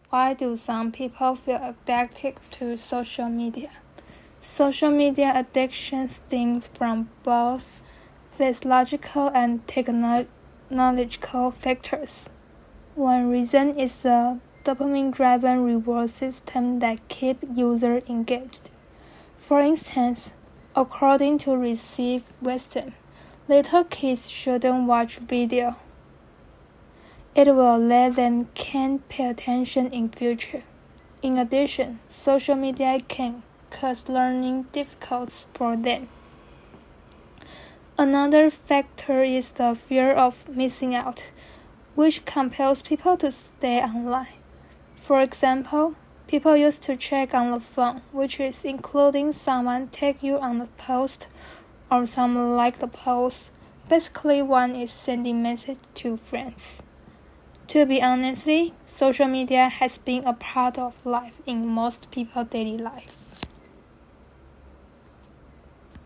Why do some people feel addicted to social media? Social media addiction stems from both physiological and technological factors. One reason is the dopamine-driven reward system that keeps users engaged. For instance, according to Receive Wisdom, little kids shouldn't watch video. It will let them can't pay attention in future. In addition, social media can cause learning difficulties for them. Another factor is the fear of missing out, which compels people to stay online. For example, people used to check on the phone, which is including someone tag you on the post or someone like the post. Basically, one is sending message to friends. To be honest, social media has been a part of life in most people's daily life.